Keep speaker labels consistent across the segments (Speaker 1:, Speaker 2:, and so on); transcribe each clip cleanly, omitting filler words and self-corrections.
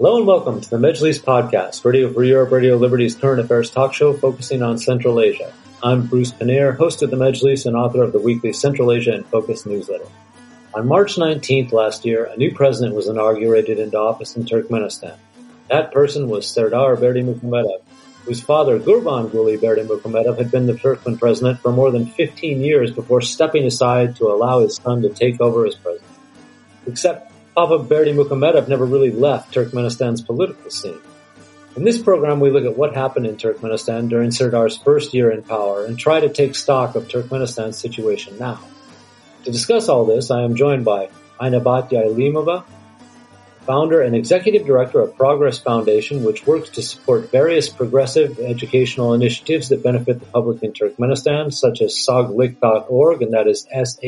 Speaker 1: Hello and welcome to the Majlis Podcast, Radio Free Europe, Radio Liberty's current affairs talk show focusing on Central Asia. I'm Bruce Pannier, host of the Majlis and author of the weekly Central Asia in Focus newsletter. On March 19th last year, a new president was inaugurated into office in Turkmenistan. That person was Serdar Berdimuhamedov, whose father, Gurbanguly Berdimuhamedov, had been the Turkmen president for more than 15 years before stepping aside to allow his son to take over as president. Except Papa Berdimuhamedov never really left Turkmenistan's political scene. In this program, we look at what happened in Turkmenistan during Serdar's first year in power and try to take stock of Turkmenistan's situation now. To discuss all this, I am joined by Aynabat Yaylimova, founder and executive director of Progress Foundation, which works to support various progressive educational initiatives that benefit the public in Turkmenistan, such as saglyk.org, and that is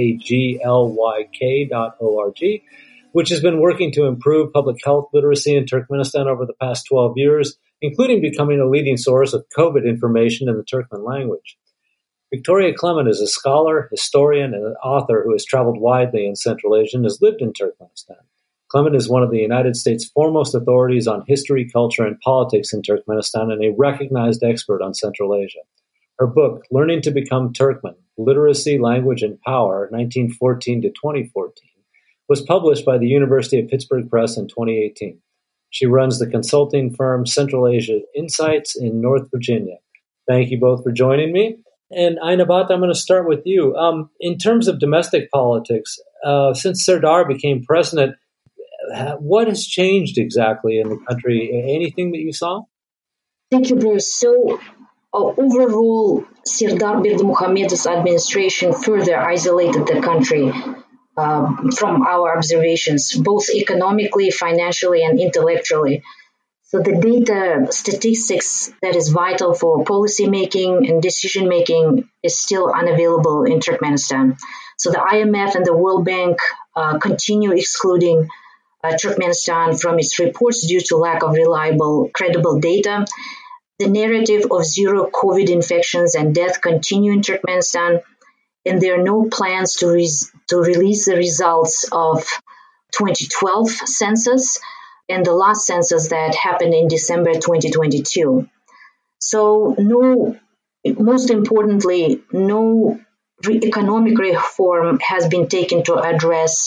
Speaker 1: saglyk.org, which has been working to improve public health literacy in Turkmenistan over the past 12 years, including becoming a leading source of COVID information in the Turkmen language. Victoria Clement is a scholar, historian, and author who has traveled widely in Central Asia and has lived in Turkmenistan. Clement is one of the United States' foremost authorities on history, culture, and politics in Turkmenistan and a recognized expert on Central Asia. Her book, Learning to Become Turkmen, Literacy, Language, and Power, 1914 to 2014, was published by the University of Pittsburgh Press in 2018. She runs the consulting firm Central Asia Insights in North Virginia. Thank you both for joining me. And Aynabat, I'm going to start with you. In terms of domestic politics, since Serdar became president, what has changed exactly in the country? Anything that you saw?
Speaker 2: Thank you, Bruce. So overall, Serdar Berdimuhamedov's administration further isolated the country from our observations, both economically, financially, and intellectually. So the data, statistics that is vital for policy making and decision making is still unavailable in Turkmenistan. So the IMF and the World Bank continue excluding Turkmenistan from its reports due to lack of reliable, credible data. The narrative of zero COVID infections and death continue in Turkmenistan, and there are no plans to release the results of 2012 census and the last census that happened in December 2022. So most importantly, no economic reform has been taken to address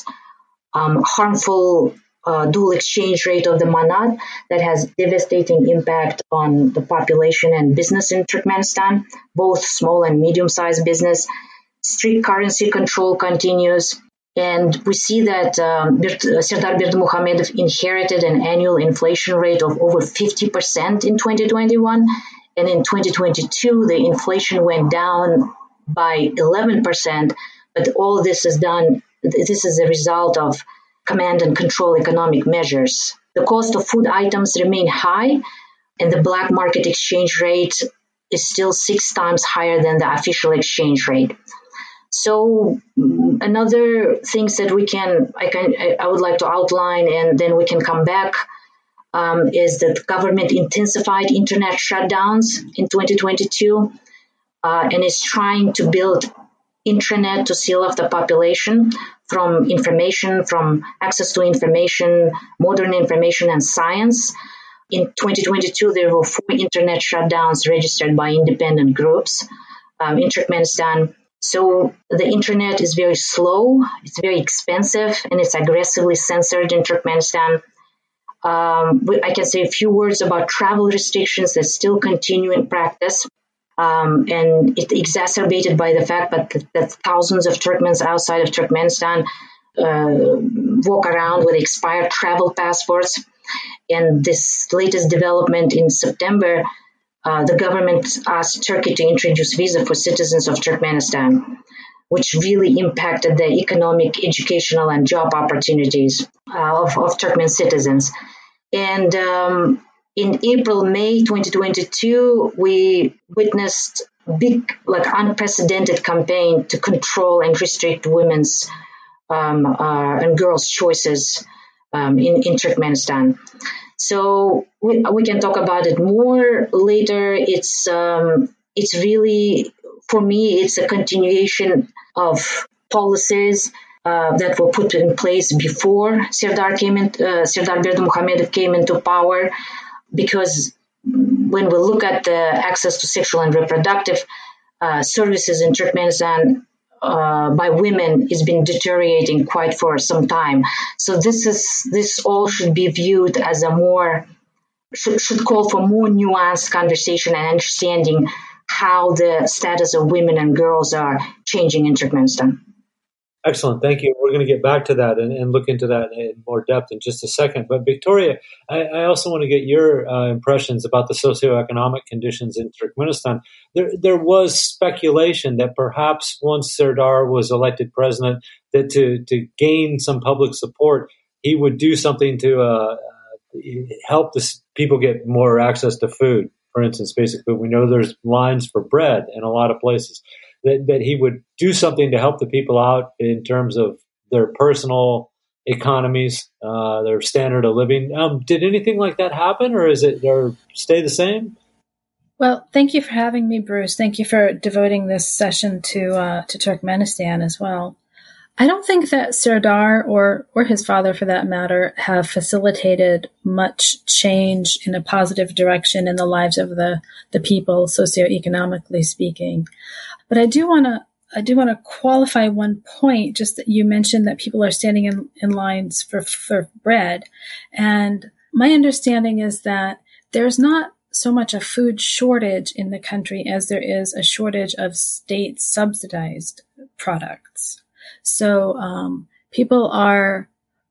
Speaker 2: harmful dual exchange rate of the manat that has devastating impact on the population and business in Turkmenistan, both small and medium-sized business. Strict currency control continues, and we see that Serdar Berdimuhamedov inherited an annual inflation rate of over 50% in 2021, and in 2022 the inflation went down by 11%, but all this is a result of command and control economic measures. The cost of food items remain high, and the black market exchange rate is still 6 times higher than the official exchange rate. So another things that I would like to outline, and then we can come back, is that the government intensified internet shutdowns in 2022 and is trying to build intranet to seal off the population from access to information, modern information, and science. In 2022, there were 4 internet shutdowns registered by independent groups in Turkmenistan. So the internet is very slow, it's very expensive, and it's aggressively censored in Turkmenistan. I can say a few words about travel restrictions that still continue in practice. And it's exacerbated by the fact that thousands of Turkmens outside of Turkmenistan walk around with expired travel passports. And this latest development in September, the government asked Turkey to introduce visa for citizens of Turkmenistan, which really impacted the economic, educational, and job opportunities of Turkmen citizens. And in May 2022, we witnessed big, unprecedented campaign to control and restrict women's and girls' choices in Turkmenistan. So we can talk about it more later. It's really, for me, it's a continuation of policies that were put in place before Serdar Berdimuhamedov came into power, because when we look at the access to sexual and reproductive services in Turkmenistan by women has been deteriorating quite for some time. So this all should be viewed as should call for more nuanced conversation and understanding how the status of women and girls are changing in Turkmenistan.
Speaker 1: Excellent. Thank you. We're going to get back to that and look into that in more depth in just a second. But Victoria, I also want to get your impressions about the socioeconomic conditions in Turkmenistan. There was speculation that perhaps once Serdar was elected president, that to gain some public support, he would do something to help people get more access to food. For instance, basically, we know there's lines for bread in a lot of places. That he would do something to help the people out in terms of their personal economies, their standard of living. Did anything like that happen, or stay the same?
Speaker 3: Well, thank you for having me, Bruce. Thank you for devoting this session to Turkmenistan as well. I don't think that Serdar or his father, for that matter, have facilitated much change in a positive direction in the lives of the people, socioeconomically speaking. But I do want to qualify one point. Just that you mentioned that people are standing in lines for bread, and my understanding is that there's not so much a food shortage in the country as there is a shortage of state subsidized products. So people are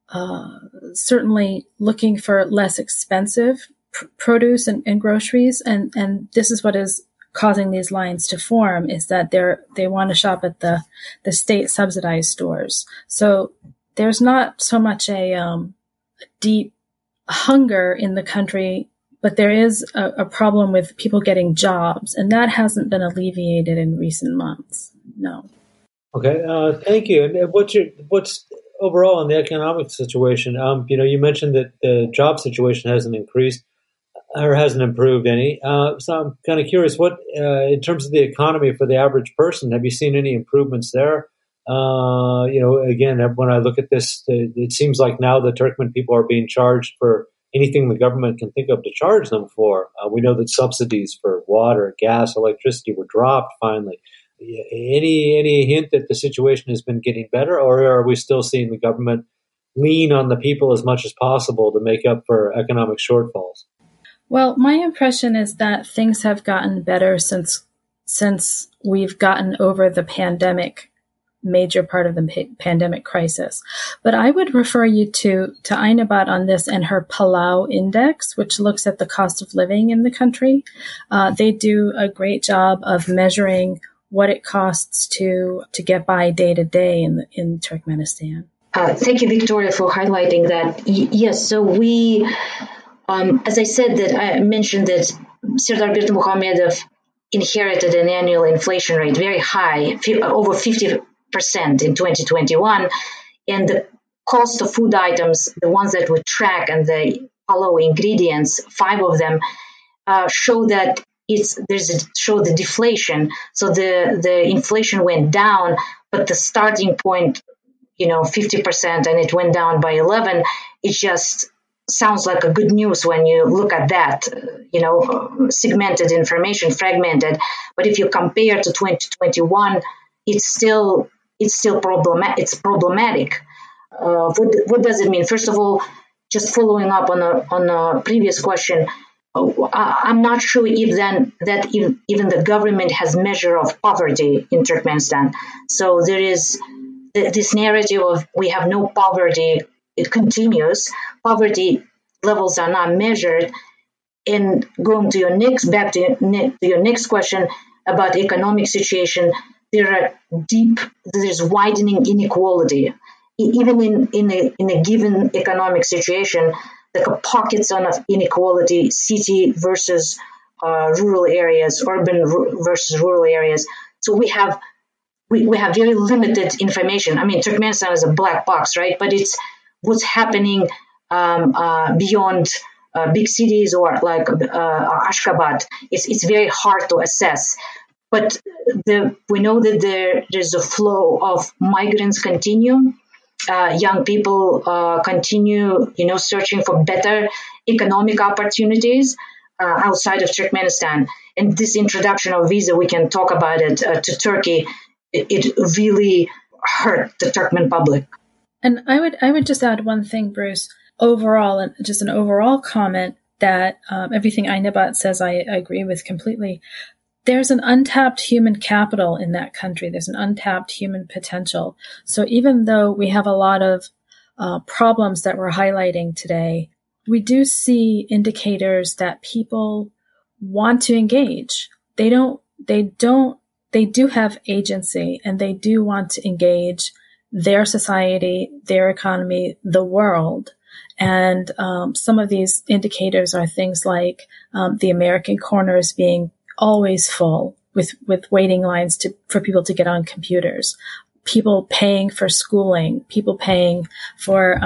Speaker 3: certainly looking for less expensive produce and groceries, and this is what is causing these lines to form, is that they want to shop at the state subsidized stores. So there's not so much a deep hunger in the country, but there is a problem with people getting jobs, and that hasn't been alleviated in recent months. No.
Speaker 1: Okay, thank you. And what's overall in the economic situation? You mentioned that the job situation hasn't increased or hasn't improved any. So I'm kind of curious, what in terms of the economy for the average person, have you seen any improvements there? Again, when I look at this, it seems like now the Turkmen people are being charged for anything the government can think of to charge them for. We know that subsidies for water, gas, electricity were dropped finally. Any hint that the situation has been getting better, or are we still seeing the government lean on the people as much as possible to make up for economic shortfalls?
Speaker 3: Well, my impression is that things have gotten better since we've gotten over the major part of the pandemic crisis. But I would refer you to Einabat on this and her Palau Index, which looks at the cost of living in the country. They do a great job of measuring what it costs to get by day to day in Turkmenistan.
Speaker 2: Thank you, Victoria, for highlighting that. Yes, so we, as I said, that I mentioned that Serdar Berdimuhamedov inherited an annual inflation rate very high, over 50% in 2021, and the cost of food items, the ones that we track and the Palau ingredients, 5 of them, show that show the deflation. So the inflation went down, but the starting point, 50%, and it went down by 11. It just sounds like a good news when you look at that, segmented information, fragmented. But if you compare to 2021, it's still problematic. What does it mean? First of all, just following up on a previous question, I'm not sure even the government has measure of poverty in Turkmenistan. So there is this narrative of we have no poverty. It continues. Poverty levels are not measured. And going to your next question about economic situation, there's widening inequality. Even in a given economic situation, the pockets of inequality, city versus rural areas, urban versus rural areas. So we have very limited information. I mean, Turkmenistan is a black box, right? But it's what's happening beyond big cities or like Ashgabat. It's very hard to assess. But we know that there's a flow of migrants continue. young people continue, searching for better economic opportunities outside of Turkmenistan. And this introduction of visa, we can talk about it to Turkey. It really hurt the Turkmen public.
Speaker 3: And I would just add one thing, Bruce. Overall, and just an overall comment that everything Einabat says, I agree with completely. There's an untapped human capital in that country. There's an untapped human potential. So even though we have a lot of problems that we're highlighting today, we do see indicators that people want to engage. They do have agency, and they do want to engage their society, their economy, the world. And some of these indicators are things like the American corners being always full with waiting lines for people to get on computers, people paying for schooling, people paying for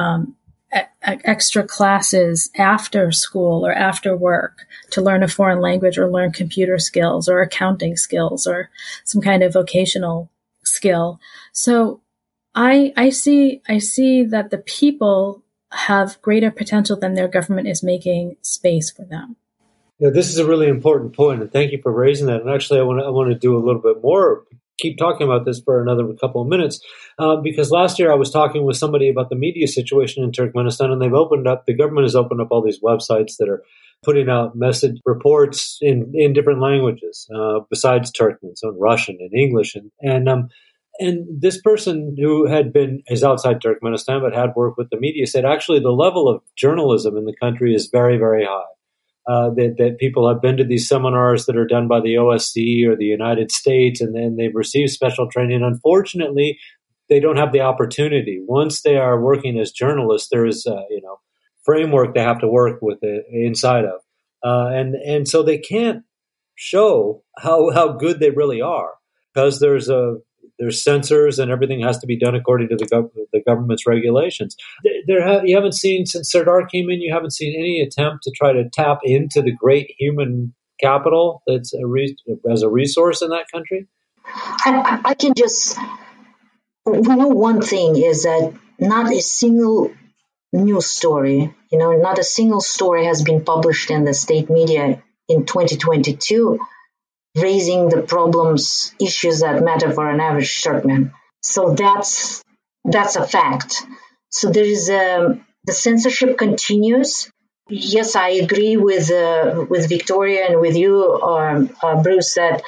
Speaker 3: extra classes after school or after work to learn a foreign language or learn computer skills or accounting skills or some kind of vocational skill. So I see that the people have greater potential than their government is making space for them.
Speaker 1: Yeah, this is a really important point, and thank you for raising that. And actually, I want to do a little bit more, keep talking about this for another couple of minutes, because last year I was talking with somebody about the media situation in Turkmenistan, and the government has opened up all these websites that are putting out message reports in different languages besides Turkmen, so in Russian and English, and this person who is outside Turkmenistan but had worked with the media said actually the level of journalism in the country is very, very high. That people have been to these seminars that are done by the OSCE or the United States, and then they've received special training. Unfortunately, they don't have the opportunity. Once they are working as journalists, there is framework they have to work with inside of, and so they can't show how good they really are because there's censors and everything has to be done according to the government's regulations. You haven't seen, since Serdar came in, you haven't seen any attempt to try to tap into the great human capital that's as a resource in that country?
Speaker 2: I can just, we know one thing is that not a single news story, not a single story has been published in the state media in 2022 raising the problems, issues that matter for an average Turkmen. So that's a fact. So there is the censorship continues. Yes, I agree with Victoria and with you, Bruce, that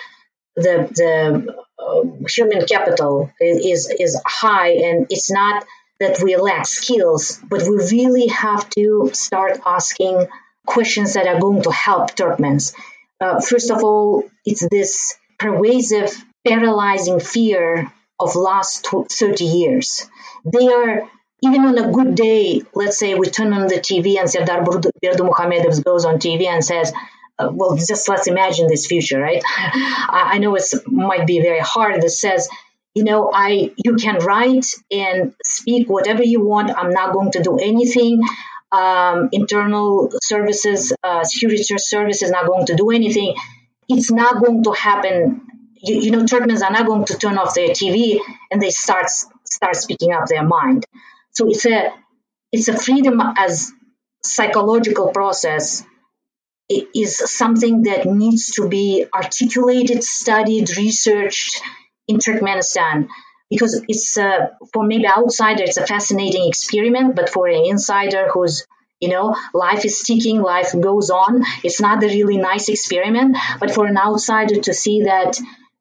Speaker 2: the human capital is high, and it's not that we lack skills, but we really have to start asking questions that are going to help Turkmens. First of all, it's this pervasive, paralyzing fear of last 30 years. They are, even on a good day, let's say we turn on the TV and Serdar Berdimuhamedov goes on TV and says, well, just let's imagine this future, right? I know it might be very hard. It says, you can write and speak whatever you want. I'm not going to do anything. Internal services, security services not going to do anything. It's not going to happen. Turkmens are not going to turn off their TV and they start speaking up their mind. So it's a freedom as psychological process. It is something that needs to be articulated, studied, researched in Turkmenistan. Because it's for maybe outsider, it's a fascinating experiment, but for an insider who's, life is ticking, life goes on, it's not a really nice experiment. But for an outsider to see that,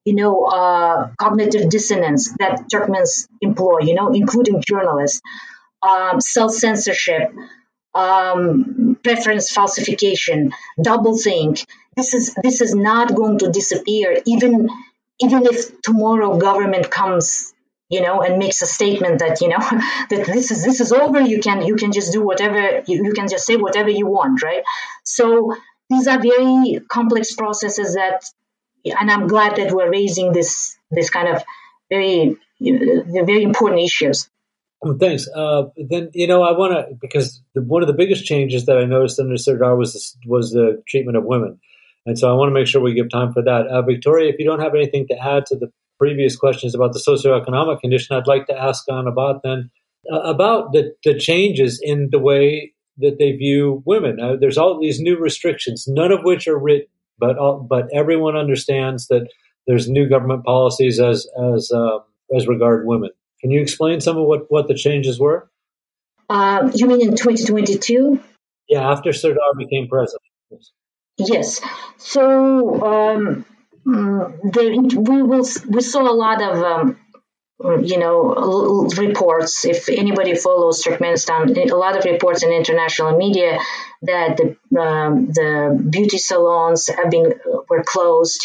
Speaker 2: cognitive dissonance that Turkmens employ, including journalists, self-censorship, preference falsification, doublethink, this is not going to disappear, even if tomorrow government comes and makes a statement that that this is over. You can just do whatever you can just say whatever you want, right? So these are very complex processes and I'm glad that we're raising this kind of very important issues.
Speaker 1: Well, thanks. Then I want to, because one of the biggest changes that I noticed under Serdar was the treatment of women, and so I want to make sure we give time for that. Victoria, if you don't have anything to add to the previous questions about the socioeconomic condition, I'd like to ask Einabat then about the changes in the way that they view women. There's all these new restrictions, none of which are written, but everyone understands that there's new government policies as regard women. Can you explain some of what the changes were?
Speaker 2: You mean in 2022?
Speaker 1: Yeah, after Sardar became president.
Speaker 2: Yes. So we saw a lot of reports. If anybody follows Turkmenistan, a lot of reports in international media that the beauty salons were closed.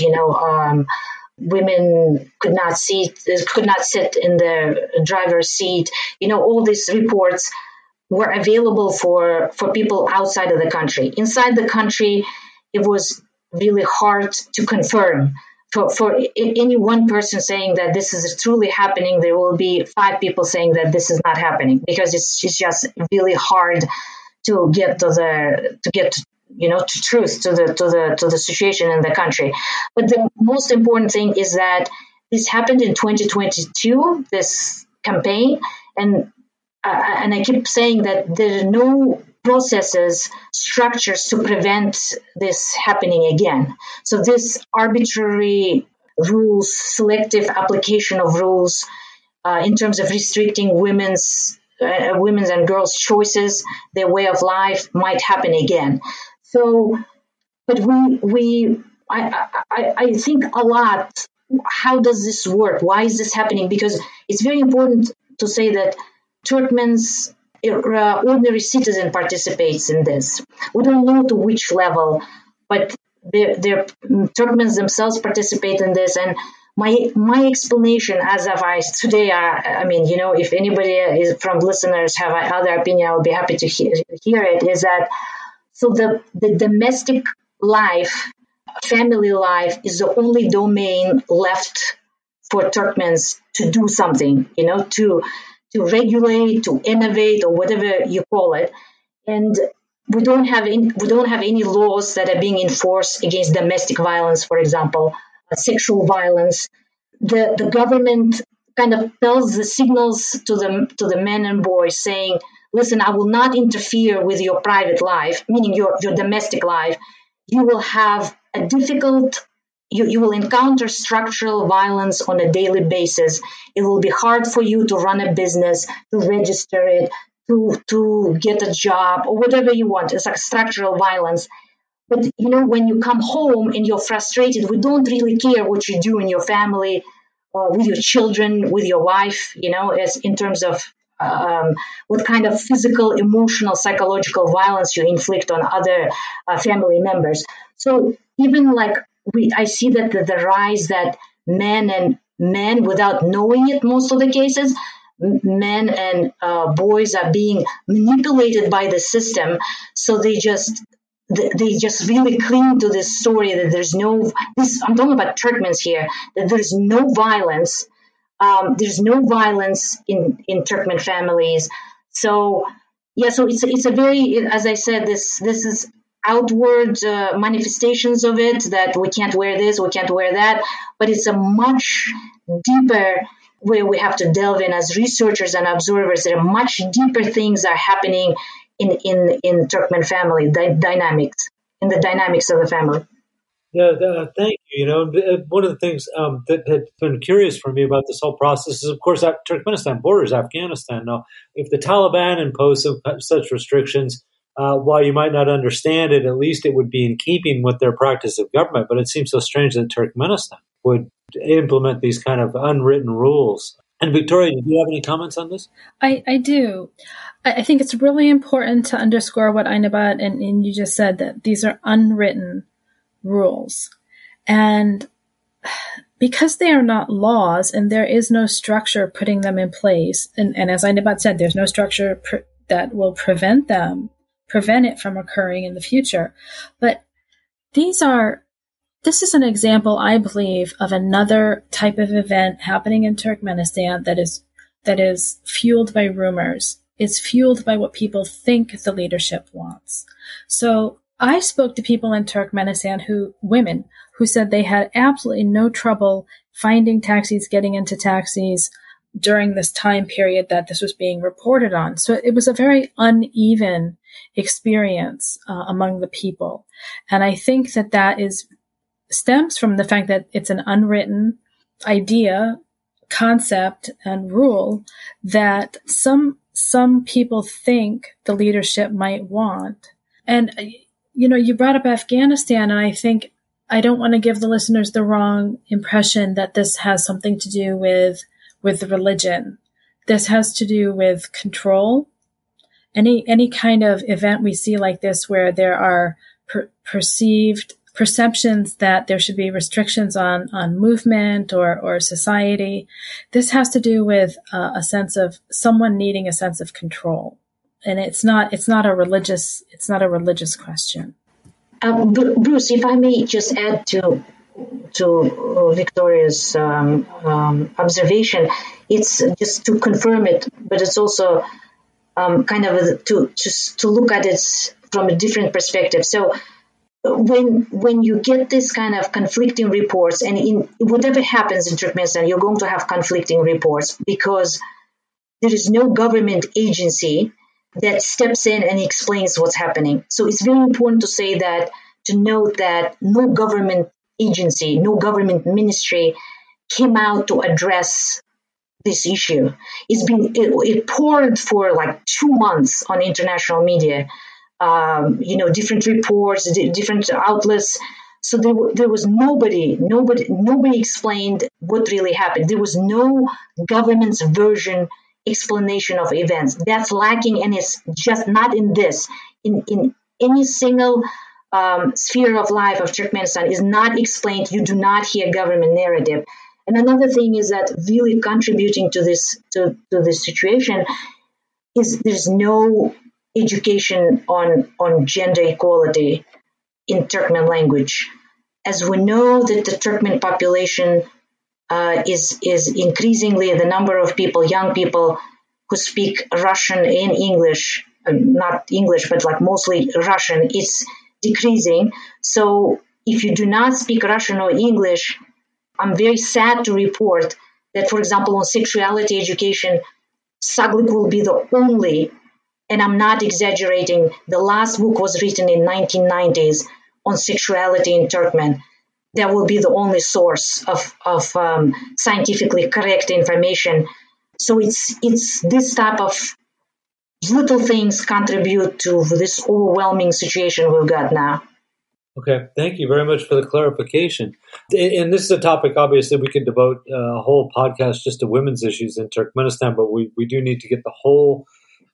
Speaker 2: Women could not sit in the driver's seat. All these reports were available for people outside of the country. Inside the country, it was really hard to confirm. For any one person saying that this is truly happening, there will be 5 people saying that this is not happening, because it's just really hard to get to truth, to the situation in the country. But the most important thing is that this happened in 2022, this campaign, and I keep saying that there are no processes, structures to prevent this happening again. So this arbitrary rules, selective application of rules in terms of restricting women's and girls' choices, their way of life, might happen again. So, but I think a lot. How does this work? Why is this happening? Because it's very important to say that Turkmens, ordinary citizen, participates in this. We don't know to which level, but Turkmens themselves participate in this. And my explanation, as of today, if anybody from listeners have other opinion, I would be happy to hear it. Is that so? The domestic life, family life, is the only domain left for Turkmens to do something. To regulate, to innovate, or whatever you call it, and we don't have any laws that are being enforced against domestic violence, for example, sexual violence. The government kind of tells the signals to the men and boys, saying, "Listen, I will not interfere with your private life, meaning your domestic life. You will have a difficult." You will encounter structural violence on a daily basis. It will be hard for you to run a business, to register it, to get a job, or whatever you want. It's like structural violence. But, when you come home and you're frustrated, we don't really care what you do in your family, or with your children, with your wife, as in terms of what kind of physical, emotional, psychological violence you inflict on other family members. So even I see that the rise that men, without knowing it, most of the cases, men and boys are being manipulated by the system. So they just really cling to this story that I'm talking about Turkmens here, that there's no violence. There's no violence in Turkmen families. So it's a very, as I said, this is outward manifestations of it, that we can't wear this, we can't wear that, but it's a much deeper where we have to delve in as researchers and observers. There are much deeper things are happening in Turkmen family dynamics, in the dynamics of the family.
Speaker 1: Yeah, thank you. One of the things that had been curious for me about this whole process is, of course, that Turkmenistan borders Afghanistan. Now, if the Taliban impose such restrictions, while you might not understand it, at least it would be in keeping with their practice of government. But it seems so strange that Turkmenistan would implement these kind of unwritten rules. And Victoria, do you have any comments on this?
Speaker 3: I do. I think it's really important to underscore what Einabat and you just said, that these are unwritten rules. And because they are not laws and there is no structure putting them in place, and as Einabat said, there's no structure that will prevent it from occurring in the future. But this is an example, I believe, of another type of event happening in Turkmenistan that is fueled by rumors. It's fueled by what people think the leadership wants. So I spoke to people in Turkmenistan, women who said they had absolutely no trouble finding taxis, getting into taxis, during this time period that this was being reported on. So it was a very uneven experience among the people. And I think that stems from the fact that it's an unwritten idea, concept, and rule that some people think the leadership might want. And, you brought up Afghanistan, and I think I don't want to give the listeners the wrong impression that this has something to do with religion. This has to do with control. Any kind of event we see like this where there are perceptions that there should be restrictions on movement or society, this has to do with a sense of someone needing a sense of control. And it's not a religious question.
Speaker 2: Bruce, if I may just add to Victoria's observation, it's just to confirm it, but it's also kind of to look at it from a different perspective. So when you get this kind of conflicting reports, and in whatever happens in Turkmenistan, you're going to have conflicting reports because there is no government agency that steps in and explains what's happening. So it's very important to note that no government agency, no government ministry came out to address this issue. It poured for like 2 months on international media, different reports, different outlets. So there was nobody explained what really happened. There was no government's version explanation of events. That's lacking, and it's just not in this. In any single sphere of life of Turkmenistan is not explained. You do not hear government narrative. And another thing is that really contributing to this situation is there's no education on gender equality in Turkmen language. As we know that the Turkmen population is increasingly the number of people, young people who speak Russian and English, not English, but like mostly Russian, is decreasing. So if you do not speak Russian or English, I'm very sad to report that, for example, on sexuality education, Saglik will be the only, and I'm not exaggerating, the last book was written in 1990s on sexuality in Turkmen. That will be the only source of scientifically correct information. So it's this type of little things contribute to this overwhelming situation we've got now.
Speaker 1: Okay, thank you very much for the clarification. And this is a topic, obviously, we could devote a whole podcast just to women's issues in Turkmenistan, but we do need to get the whole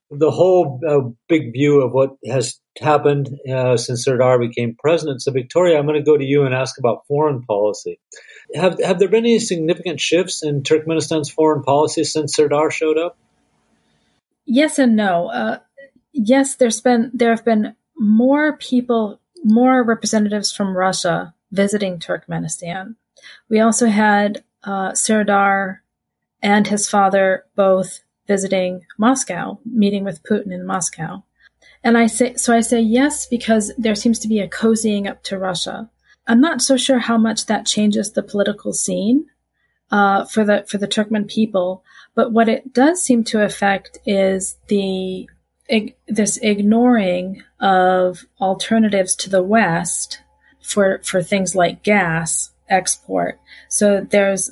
Speaker 1: big view of what has happened since Serdar became president. So, Victoria, I'm going to go to you and ask about foreign policy. Have there been any significant shifts in Turkmenistan's foreign policy since Serdar showed up?
Speaker 3: Yes and no. Yes, there have been more representatives from Russia visiting Turkmenistan. We also had Serdar and his father both visiting Moscow, meeting with Putin in Moscow. And I say yes because there seems to be a cozying up to Russia. I'm not so sure how much that changes the political scene for the Turkmen people, but what it does seem to affect is this ignoring of alternatives to the West for things like gas export. So there's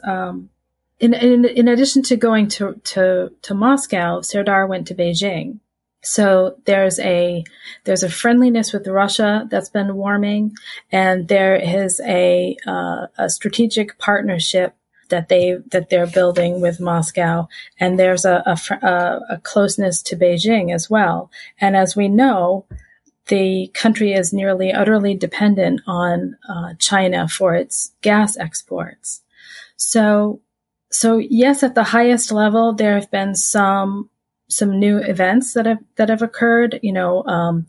Speaker 3: in addition to going to Moscow, Serdar went to Beijing. So there's a friendliness with Russia that's been warming, and there is a strategic partnership that they're building with Moscow, and there's a closeness to Beijing as well. And as we know, the country is nearly utterly dependent on China for its gas exports. So yes, at the highest level, there have been some new events that have occurred. Mr.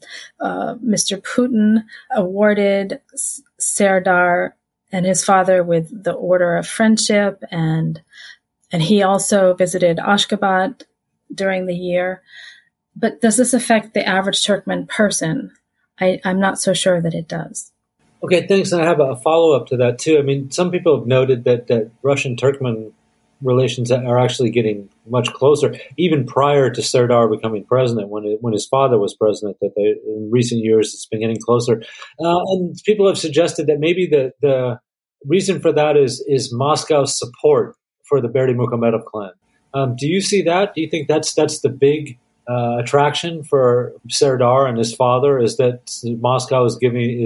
Speaker 3: Putin awarded Serdar and his father with the Order of Friendship, and he also visited Ashgabat during the year. But does this affect the average Turkmen person? I'm not so sure that it does.
Speaker 1: Okay, thanks. And I have a follow-up to that, too. I mean, some people have noted that Russian Turkmen relations are actually getting much closer, even prior to Serdar becoming president, when his father was president, that in recent years it's been getting closer. And people have suggested that maybe the reason for that is Moscow's support for the Berdimuhamedov clan. Do you see that? Do you think that's the big attraction for Serdar and his father, is that Moscow is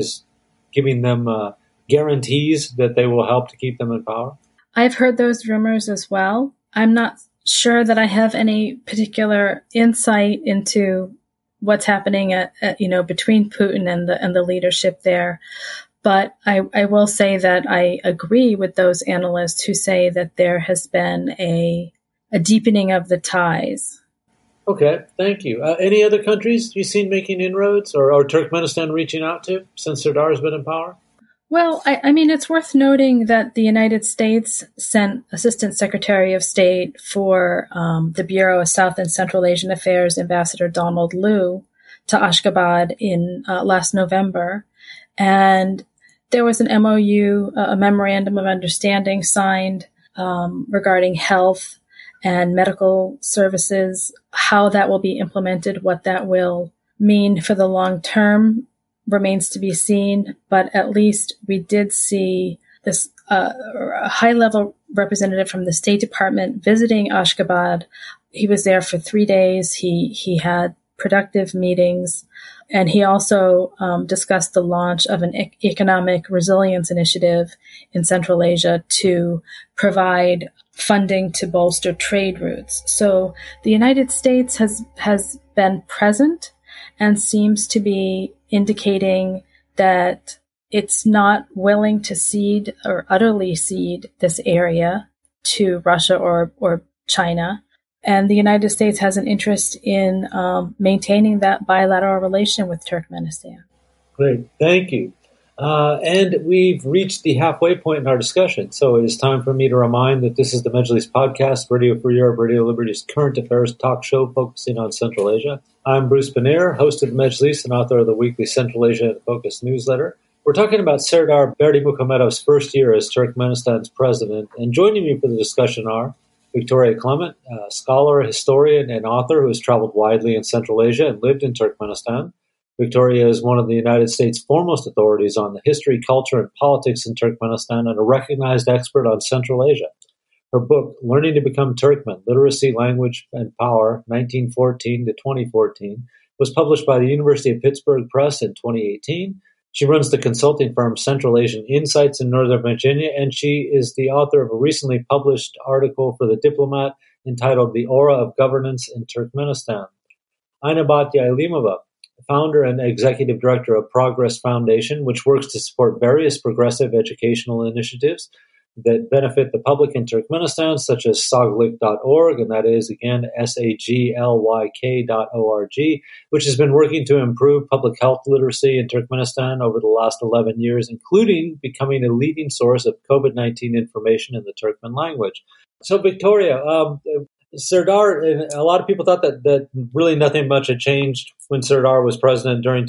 Speaker 1: giving them guarantees that they will help to keep them in power?
Speaker 3: I've heard those rumors as well. I'm not sure that I have any particular insight into what's happening at between Putin and the leadership there. But I will say that I agree with those analysts who say that there has been a deepening of the ties.
Speaker 1: Okay, thank you. Any other countries you've seen making inroads or Turkmenistan reaching out to since Serdar has been in power?
Speaker 3: Well, I mean, it's worth noting that the United States sent Assistant Secretary of State for the Bureau of South and Central Asian Affairs, Ambassador Donald Liu, to Ashgabat in last November. And there was an MOU, a Memorandum of Understanding signed regarding health and medical services, how that will be implemented, what that will mean for the long term remains to be seen. But at least we did see this a high-level representative from the State Department visiting Ashgabat. He was there for 3 days. He had productive meetings, and he also discussed the launch of an economic resilience initiative in Central Asia to provide funding to bolster trade routes. So the United States has been present and seems to be indicating that it's not willing to cede or utterly cede this area to Russia or China. And the United States has an interest in maintaining that bilateral relation with Turkmenistan.
Speaker 1: Great. Thank you. And we've reached the halfway point in our discussion. So it is time for me to remind that this is the Majlis Podcast, Radio Free Europe, Radio Liberty's current affairs talk show focusing on Central Asia. I'm Bruce Pannier, host of the Majlis and author of the weekly Central Asia in Focus newsletter. We're talking about Serdar Berdimuhamedov's first year as Turkmenistan's president. And joining me for the discussion are Victoria Clement, a scholar, historian, and author who has traveled widely in Central Asia and lived in Turkmenistan. Victoria is one of the United States' foremost authorities on the history, culture, and politics in Turkmenistan and a recognized expert on Central Asia. Her book, Learning to Become Turkmen, Literacy, Language, and Power, 1914 to 2014, was published by the University of Pittsburgh Press in 2018. She runs the consulting firm Central Asian Insights in Northern Virginia, and she is the author of a recently published article for The Diplomat entitled The Aura of Governance in Turkmenistan. Ainabatya Ilimova, founder and executive director of Progress Foundation, which works to support various progressive educational initiatives that benefit the public in Turkmenistan, such as saglyk.org, and that is, again, saglyk.org, which has been working to improve public health literacy in Turkmenistan over the last 11 years, including becoming a leading source of COVID-19 information in the Turkmen language. So, Victoria, Serdar, a lot of people thought that really nothing much had changed when Serdar was president during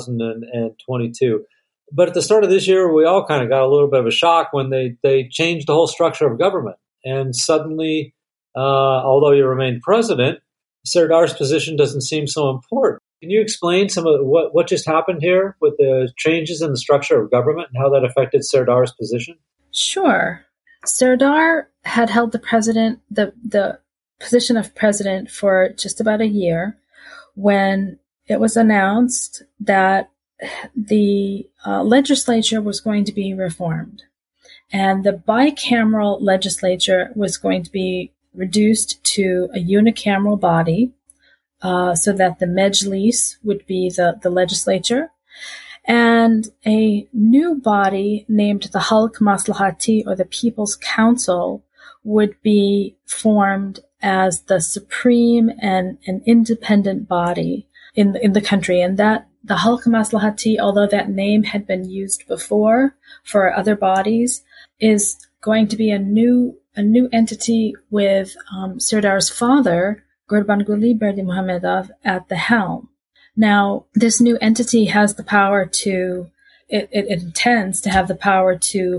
Speaker 1: 2022. But at the start of this year, we all kind of got a little bit of a shock when they changed the whole structure of government. And suddenly, although you remain president, Serdar's position doesn't seem so important. Can you explain some of what just happened here with the changes in the structure of government and how that affected Serdar's position?
Speaker 3: Sure. Serdar had held the position of president for just about a year when it was announced that the legislature was going to be reformed, and the bicameral legislature was going to be reduced to a unicameral body, so that the Mejlis would be the legislature, and a new body named the Halk Maslahati, or the People's Council, would be formed as the supreme and an independent body in the country, and that the Halk Maslahati, although that name had been used before for other bodies, is going to be a new entity with Serdar's father, Gurbanguly Berdimuhamedov, at the helm. Now, this new entity has the power it intends to have the power to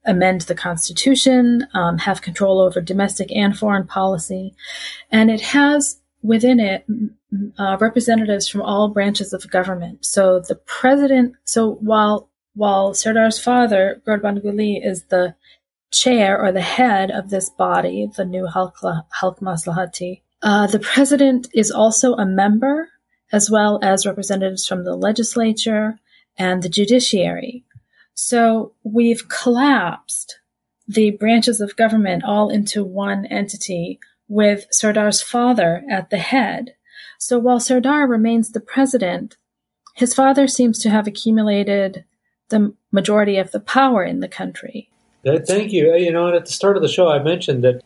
Speaker 3: amend the constitution, have control over domestic and foreign policy. And it has within it representatives from all branches of government. So the president, while Sardar's father, Gurbanguly, is the chair or the head of this body, the new Halk Maslahati, the president is also a member, as well as representatives from the legislature and the judiciary. So we've collapsed the branches of government all into one entity with Sardar's father at the head. So while Sardar remains the president, his father seems to have accumulated the majority of the power in the country.
Speaker 1: Thank you. At the start of the show, I mentioned that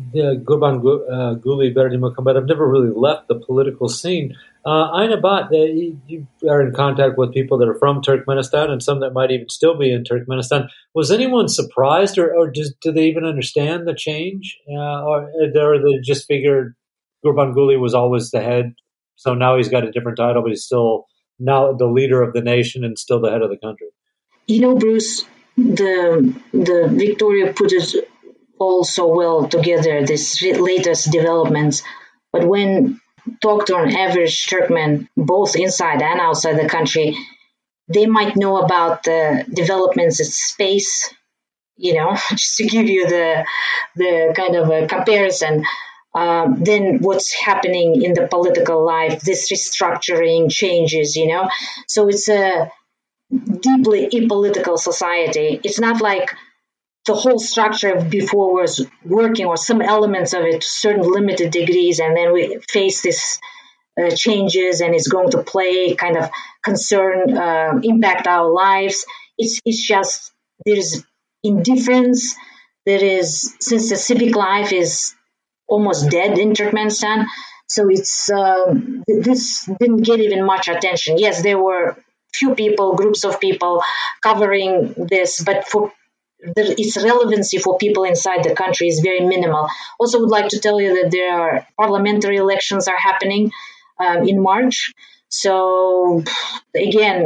Speaker 1: Gurbanguly Berdimuhammedov never really left the political scene. Aina Bat, you are in contact with people that are from Turkmenistan and some that might even still be in Turkmenistan. Was anyone surprised or do they even understand the change? Or they just figured Gurbanguly was always the head, so now he's got a different title, but he's still now the leader of the nation and still the head of the country?
Speaker 2: Bruce, the Victoria put it all so well together, this latest developments. But when talk to an average Turkmen, both inside and outside the country, they might know about the developments in space, just to give you the kind of a comparison. Then what's happening in the political life, this restructuring changes, So it's a deeply apolitical society. It's not like the whole structure of before was working, or some elements of it to certain limited degrees, and then we face this changes, and it's going to play kind of concern, impact our lives. It's just there's indifference. There is, since the civic life is almost dead in Turkmenistan, so it's this didn't get even much attention. Yes, there were few people, groups of people covering this, but for its relevancy for people inside the country is very minimal. Also, would like to tell you that there are parliamentary elections are happening in March. So again,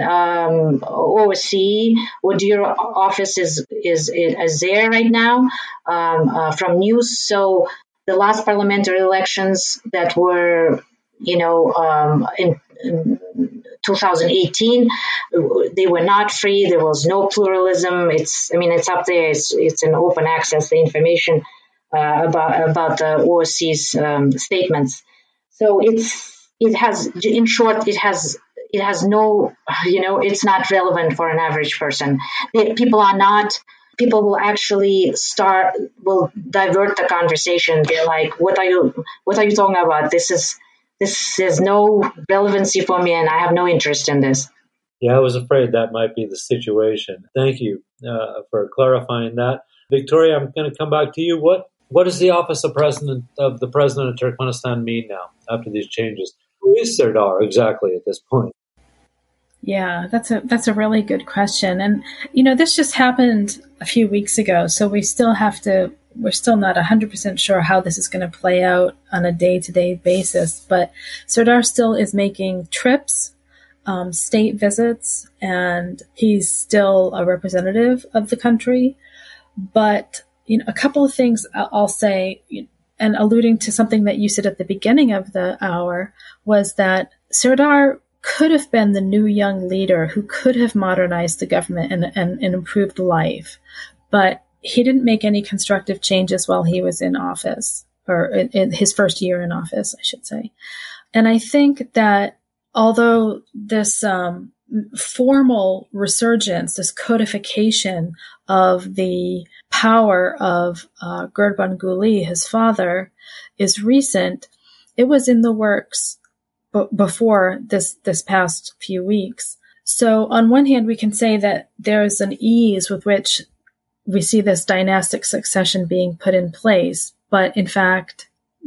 Speaker 2: OSCE, ODIHR office is there right now from news. So the last parliamentary elections that were, in 2018, they were not free. There was no pluralism. It's up there. It's an open access, the information about the OSCE's statements. So it has no, it's not relevant for an average person. People will actually will divert the conversation. They're like, what are you talking about? This has no relevancy for me, and I have no interest in this.
Speaker 1: Yeah, I was afraid that might be the situation. Thank you for clarifying that. Victoria, I'm going to come back to you. What does the office of the president of Turkmenistan mean now after these changes? Who is Sardar exactly at this point?
Speaker 3: Yeah, that's a really good question. And, this just happened a few weeks ago, so we're still not 100% sure how this is going to play out on a day-to-day basis. But Sardar still is making trips, state visits, and he's still a representative of the country. But, a couple of things I'll say, and alluding to something that you said at the beginning of the hour, was that Sardar could have been the new young leader who could have modernized the government and improved life. But he didn't make any constructive changes while he was in office, or in his first year in office, I should say. And I think that although this formal resurgence, this codification of the power of Gurbanguly, his father, is recent, it was in the works before this past few weeks. So on one hand, we can say that there's an ease with which we see this dynastic succession being put in place. But in fact,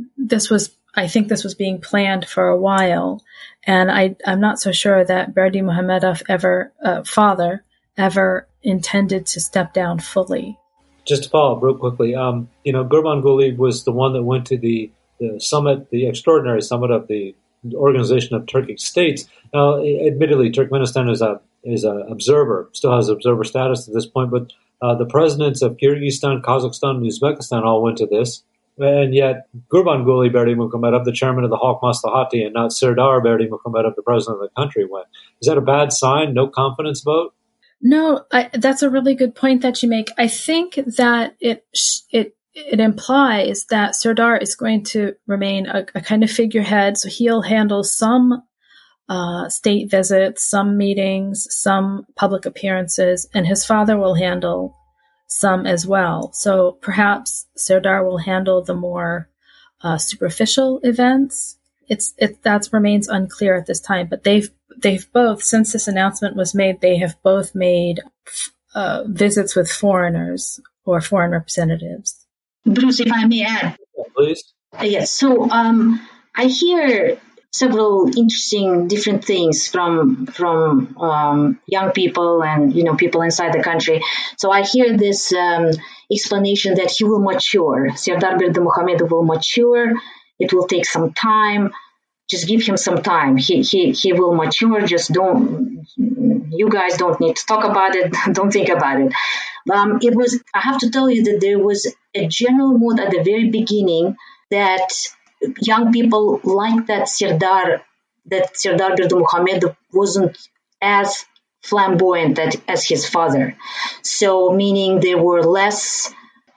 Speaker 3: I think this was being planned for a while. And I'm not so sure that Berdimuhammedov father ever intended to step down fully.
Speaker 1: Just to follow up real quickly, Gurbanguly was the one that went to the summit, the extraordinary summit of the Organization of Turkic States. Now, admittedly, Turkmenistan is a is an observer, still has observer status at this point, but the presidents of Kyrgyzstan, Kazakhstan, and Uzbekistan all went to this. And yet Gurbanguly Berdimuhamedov, the chairman of the Halk Maslahati, and not Serdar Berdimuhamedov, the president of the country, went. Is that a bad sign? No confidence vote?
Speaker 3: No, that's a really good point that you make. I think that it implies that Serdar is going to remain a kind of figurehead, so he'll handle some state visits, some meetings, some public appearances, and his father will handle some as well. So perhaps Serdar will handle the more superficial events. That remains unclear at this time, but they've both, since this announcement was made, they have both made visits with foreigners or foreign representatives.
Speaker 2: Bruce, if I may add.
Speaker 1: Please.
Speaker 2: Yes. So I hear several interesting different things from young people and people inside the country. So I hear this explanation that he will mature. Serdar Berdimuhamedov will mature. It will take some time. Just give him some time. He will mature. Just you guys don't need to talk about it. Don't think about it. I have to tell you that there was a general mood at the very beginning that young people liked that Serdar Berdimuhamedov wasn't as flamboyant as his father. So meaning there were less,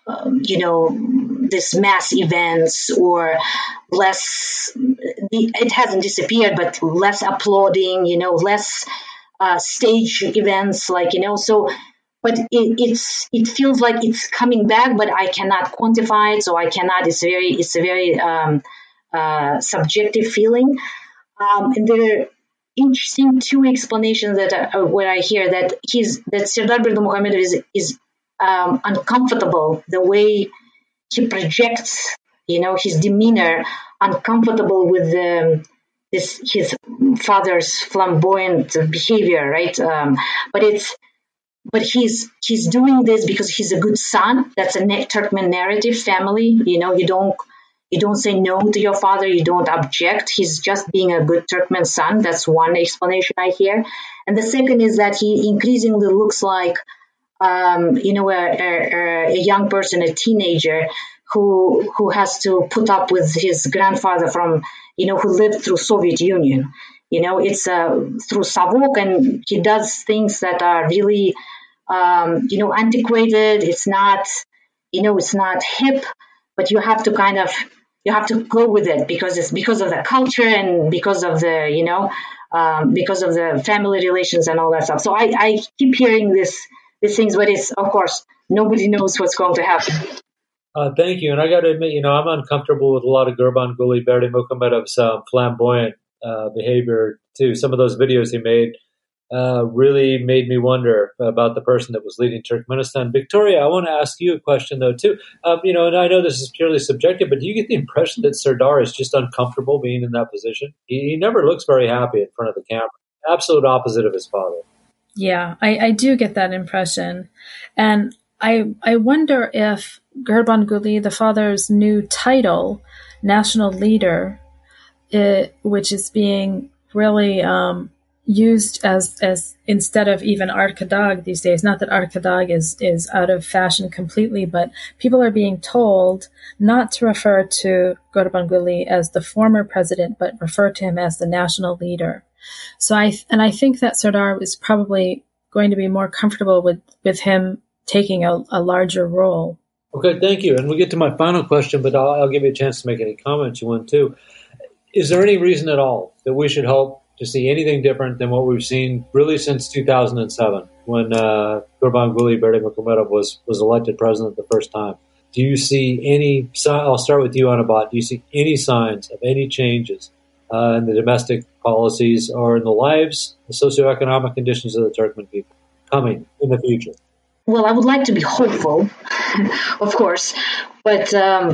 Speaker 2: this mass events or less, it hasn't disappeared, but less applauding, less stage events, so. But it feels like it's coming back, but I cannot quantify it, so I cannot. It's a very subjective feeling, and there are interesting two explanations where I hear that Serdar Berdimuhamedov is uncomfortable the way he projects, his demeanor, uncomfortable with his father's flamboyant behavior, right? But he's doing this because he's a good son. That's a Turkmen narrative family. You don't say no to your father. You don't object. He's just being a good Turkmen son. That's one explanation I hear. And the second is that he increasingly looks like, a young person, a teenager who has to put up with his grandfather from, who lived through Soviet Union. It's through Savok, and he does things that are really, antiquated. It's not hip, but you have to go with it because it's because of the culture and because of the, because of the family relations and all that stuff. So I keep hearing these things, but it's, of course, nobody knows what's going to happen.
Speaker 1: Thank you. And I got to admit, I'm uncomfortable with a lot of Gurbanguly Berdimuhamedov's flamboyant behavior too. Some of those videos he made really made me wonder about the person that was leading Turkmenistan. Victoria, I want to ask you a question though too. And I know this is purely subjective, but do you get the impression that Serdar is just uncomfortable being in that position? He never looks very happy in front of the camera. Absolute opposite of his father.
Speaker 3: Yeah, I do get that impression. And I wonder if Gurbanguly, the father's new title, national leader, which is being really used as instead of even Arkadagh these days. Not that Arkadagh is out of fashion completely, but people are being told not to refer to Gurbanguly as the former president, but refer to him as the national leader. So I think that Serdar is probably going to be more comfortable with him taking a larger role.
Speaker 1: Okay, thank you. And we'll get to my final question, but I'll give you a chance to make any comments you want to. Is there any reason at all that we should hope to see anything different than what we've seen really since 2007 when Gurbanguly Berdimuhamedov was elected president the first time? Do you see any, I'll start with you, Anabat, do you see any signs of any changes in the domestic policies or in the lives, the socioeconomic conditions of the Turkmen people coming in the future?
Speaker 2: Well, I would like to be hopeful, of course, but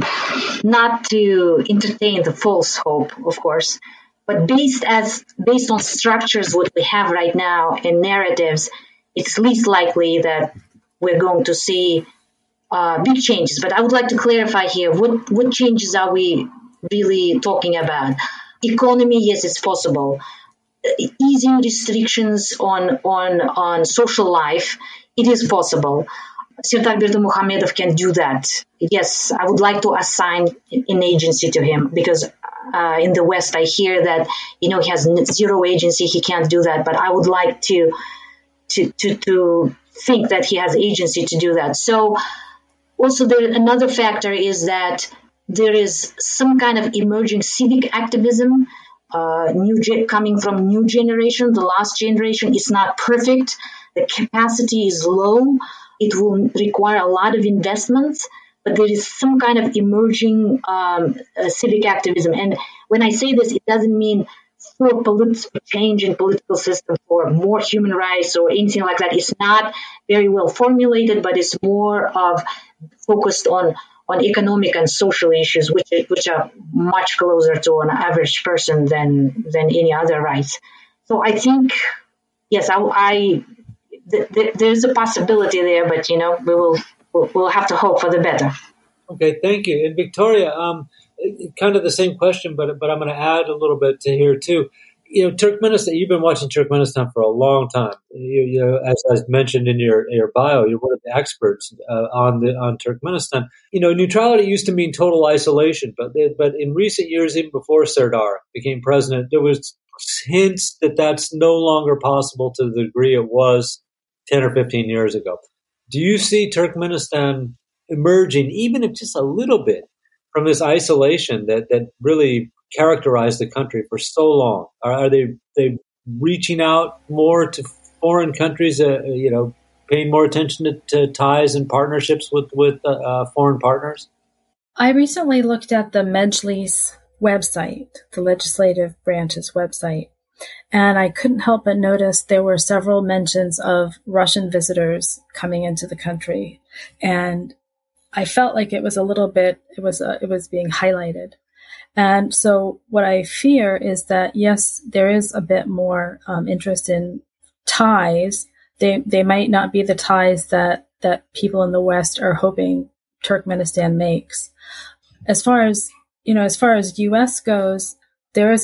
Speaker 2: not to entertain the false hope, of course. But based on structures what we have right now and narratives, it's least likely that we're going to see big changes. But I would like to clarify here, what changes are we really talking about? Economy, yes, it's possible. easing restrictions on social life, it is possible. Serdar Berdimuhamedov can do that. Yes, I would like to assign an agency to him because in the West I hear that he has zero agency. He can't do that, but I would like to think that he has agency to do that. So also another factor is that there is some kind of emerging civic activism, coming from new generation. The last generation is not perfect. The capacity is low. It will require a lot of investments, but there is some kind of emerging civic activism. And when I say this, it doesn't mean for political change in political system, for more human rights or anything like that. It's not very well formulated, but it's more of focused on economic and social issues, which are much closer to an average person than any other rights. So I think, yes, there's a possibility there, but we'll have to hope for the better.
Speaker 1: Okay, thank you. And Victoria, kind of the same question, but I'm going to add a little bit to here too. Turkmenistan. You've been watching Turkmenistan for a long time. As mentioned in your bio, you're one of the experts on Turkmenistan. Neutrality used to mean total isolation, but in recent years, even before Serdar became president, there was hints that that's no longer possible to the degree it was 10 or 15 years ago. Do you see Turkmenistan emerging, even if just a little bit, from this isolation that really characterized the country for so long? Are they reaching out more to foreign countries, paying more attention to ties and partnerships with foreign partners?
Speaker 3: I recently looked at the Mejlis website, the legislative branch's website, and I couldn't help but notice there were several mentions of Russian visitors coming into the country. And I felt like it was being highlighted. And so what I fear is that, yes, there is a bit more interest in ties. They might not be the ties that people in the West are hoping Turkmenistan makes. As far as U.S. goes, there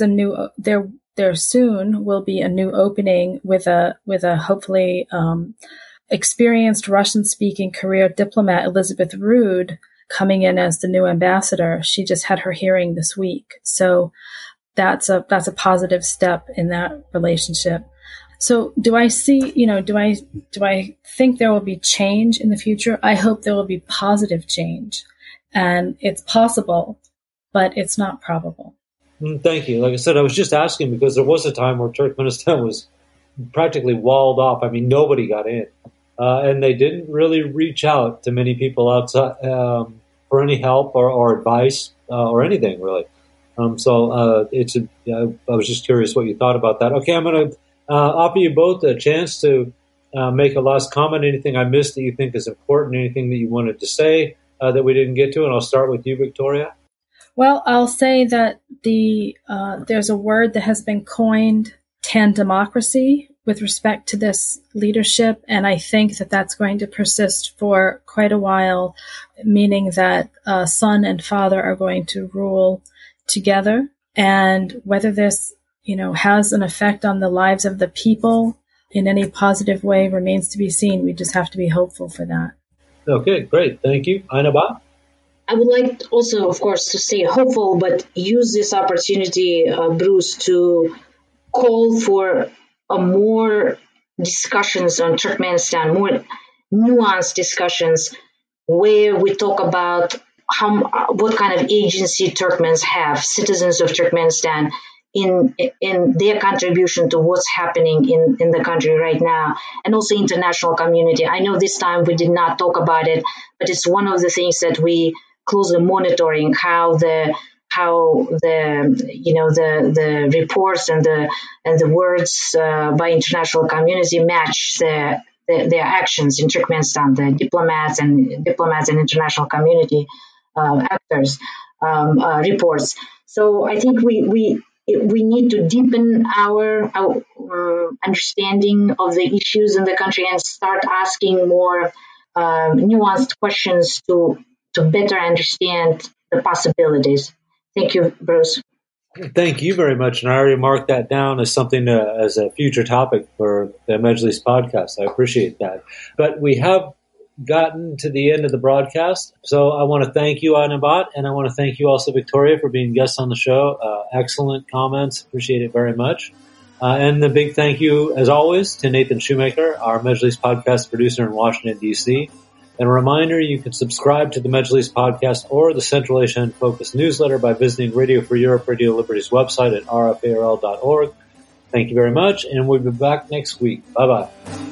Speaker 3: soon will be a new opening with a hopefully experienced Russian-speaking career diplomat Elizabeth Rood coming in as the new ambassador. She just had her hearing this week, so that's a positive step in that relationship. So, do I see? Do I think there will be change in the future? I hope there will be positive change, and it's possible, but it's not probable.
Speaker 1: Thank you. Like I said, I was just asking because there was a time where Turkmenistan was practically walled off. I mean, nobody got in. And they didn't really reach out to many people outside for any help or advice or anything, really. I was just curious what you thought about that. Okay, I'm going to offer you both a chance to make a last comment. Anything I missed that you think is important, anything that you wanted to say that we didn't get to, and I'll start with you, Victoria.
Speaker 3: Well, I'll say that there's a word that has been coined, tandemocracy, with respect to this leadership, and I think that that's going to persist for quite a while, meaning that son and father are going to rule together, and whether this has an effect on the lives of the people in any positive way remains to be seen. We just have to be hopeful for that.
Speaker 1: Okay, great. Thank you. Ainaba?
Speaker 2: I would like also, of course, to stay hopeful, but use this opportunity, Bruce, to call for more discussions on Turkmenistan, more nuanced discussions where we talk about what kind of agency Turkmens have, citizens of Turkmenistan, in their contribution to what's happening in the country right now, and also international community. I know this time we did not talk about it, but it's one of the things that we closely monitoring, how the reports and the words by international community match their actions in Turkmenistan, the diplomats and international community actors reports. So I think we need to deepen our understanding of the issues in the country and start asking more nuanced questions to better understand the possibilities. Thank you, Bruce.
Speaker 1: Thank you very much, and I already marked that down as something as a future topic for the Majlis podcast. I appreciate that. But we have gotten to the end of the broadcast, so I want to thank you, Anabat, and I want to thank you also, Victoria, for being guests on the show. Excellent comments. Appreciate it very much. And the big thank you, as always, to Nathan Shoemaker, our Majlis podcast producer in Washington, D.C., and a reminder, you can subscribe to the Majlis podcast or the Central Asia in Focus newsletter by visiting Radio Free Europe, Radio Liberty's website at rfarl.org. Thank you very much, and we'll be back next week. Bye-bye.